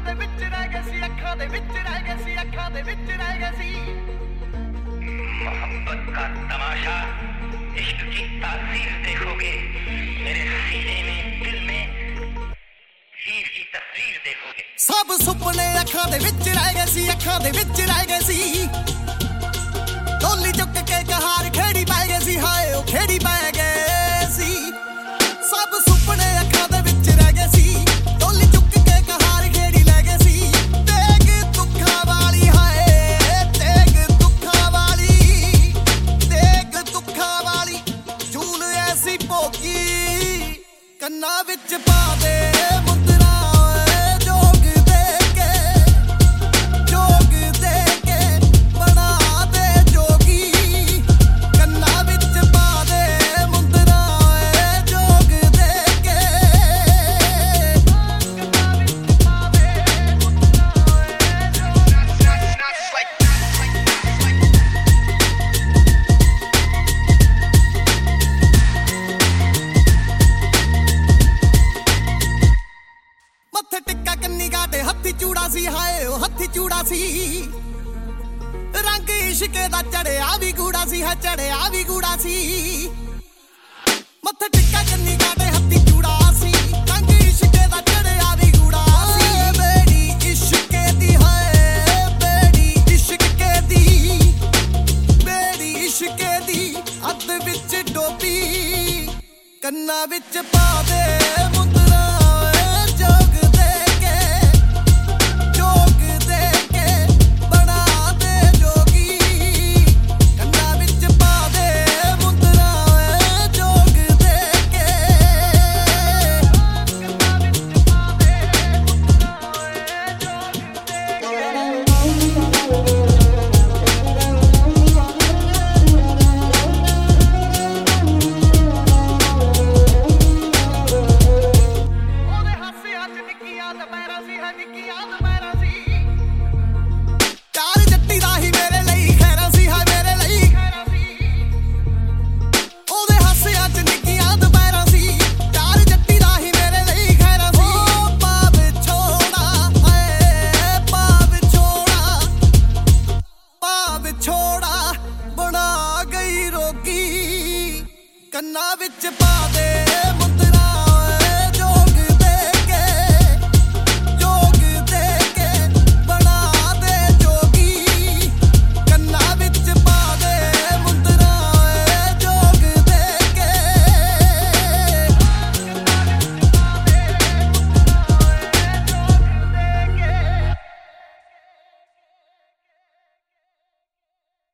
ਦੇ ਵਿੱਚ ਰਹਿ ਗਏ ਸੀ, ਅੱਖਾਂ ਦੇ ਵਿੱਚ ਰਹਿ ਗਏ ਸੀ, ਅੱਖਾਂ ਦੇ ਵਿੱਚ ਰਹਿ ਗਏ ਸੀ। मोहब्बत का तमाशा, इश्क की तासीर देखोगे, मेरे सीने में दिल में हीर की तस्वीर देखोगे। सब सुपने ਅੱਖਾਂ ਦੇ ਵਿੱਚ ਰਹਿ ਗਏ ਸੀ, ਅੱਖਾਂ ਦੇ ਵਿੱਚ ਰਹਿ ਗਏ ਸੀ। ਢੋਲੀ ਚੁੱਕ ਕੇ ਕਹਾਰ ਖੇੜੀ ਪੈ ਗਏ ਸੀ, ਹਾਏ ਉਹ ਖੇੜੀ ਪੈ ਗਏ ਸੀ। ਸਭ ਸੁਪਨੇ ਅੱਖਾਂ ਦੇ ਵਿੱਚ ਰਹਿ ਗਏ ਸੀ, ਢੋਲੀ ਚੁੱਕ ਕੇ ਕਹਾਰ ਖੇੜੀ ਲੈ ਗਏ ਸੀ। ਤੇਗ ਦੁੱਖਾਂ ਵਾਲੀ ਹਾਏ, ਤੇਗ ਦੁੱਖਾਂ ਵਾਲੀ, ਤੇਗ ਦੁੱਖਾਂ ਵਾਲੀ ਜੂਨ ਐਸੀ ਭੋਗੀ ਕੰਨਾਂ ਵਿੱਚ ਪਾ ਦੇ ਮੁੰਦਰਾ ਓਏ ਜੋਗ ਦੇ ਕੇ, ਜੋਗ ਦੇ ਕੇ ਬਣਾ ਦੇ ਜੋਗੀ ਕੰਨਾਂ ਵਿੱਚ ਪਾ ਦੇ ਮੁੰਦਰਾ ਓਏ ਜੋਗ ਦੇ ਕੇ, ਕੰਨਾਂ ਵਿੱਚ ਪਾ ਦੇ ਮੁੰਦਰਾ ਮੱਥੇ ਟਿੱਕਾ ਕੰਨੀ ਗਾਟੇ ਹੱਥੀ ਚੂੜਾ ਸੀ, ਹਾਏ ਉਹ ਹੱਥੀ ਚੂੜਾ ਸੀ। ਰੰਗ ਇਸ਼ਕੇ ਦਾ ਚੜਿਆ ਵੀ ਗੂੜਾ ਸੀ, ਹੈ ਚੜਿਆ ਵੀ ਗੂੜਾ ਸੀ। ਮੱਥੇ ਟਿੱਕਾ ਕੰਨੀ ਗਾਟੇ ਹੱਥੀ ਚੂੜਾ ਸੀ, ਰੰਗ ਇਸ਼ਕੇ ਦਾ ਚੜਿਆ ਵੀ ਗੂੜਾ ਸੀ। ਬੇੜੀ ਇਸ਼ਕੇ ਦੀ ਹਾਏ, ਬੇੜੀ ਇਸ਼ਕੇ ਦੀ, ਬੇੜੀ ਇਸ਼ਕੇ ਦੀ ਅੱਧ ਵਿੱਚ ਡੋਬੀ ਕੰਨਾਂ ਵਿੱਚ ਪਾ ਦੇ ਮੁੰਦਰਾ ਓਏ ਜੋਗ ਦੇ ਕੇ, ਜੋਗ ਦੇ ਕੇ ਬਣਾ ਦੇ ਜੋਗੀ ਕੰਨਾਂ ਵਿੱਚ ਪਾ ਦੇ ਮੁੰਦਰਾ ਓਏ ਜੋਗ ਦੇ ਕੇ, ਕੰਨਾਂ ਵਿੱਚ ਪਾ ਦੇ ਮੁੰਦਰਾ ਓਏ ਜੋਗ ਦੇ ਕੇ। ਉਹਦੇ ਹਾਸਿਆਂ 'ਚ ਨਿੱਕੀਆਂ ਦੁਪਹਿਰਾਂ ਸੀ, ਹੈ ਨਿੱਕੀਆਂ ਦੁਪਹਿਰਾਂ ਸੀ। ਚਾਰ ਜੱਟੀ ਦਾ ਹੀ ਮੇਰੇ ਲਈ ਖੈਰਾਂ ਸੀ, ਹੈ ਮੇਰੇ ਲਈ ਖੈਰਾਂ ਸੀ। ਉਹਦੇ ਹਾਸਿਆਂ 'ਚ ਨਿੱਕੀਆਂ ਦੁਪਹਿਰਾਂ ਸੀ, ਚਾਰ ਜੱਟੀ ਦਾ ਹੀ ਮੇਰੇ ਲਈ ਖੈਰਾਂ ਸੀ। ਓ ਪਾਵ ਛੋੜਾ ਹਾਏ, ਪਾਵ ਛੋੜਾ, ਪਾਵ ਛੋੜਾ ਬਣਾ ਗਈ ਰੋਗੀ ਕੰਨਾਂ ਵਿੱਚ ਪਾ ਦੇ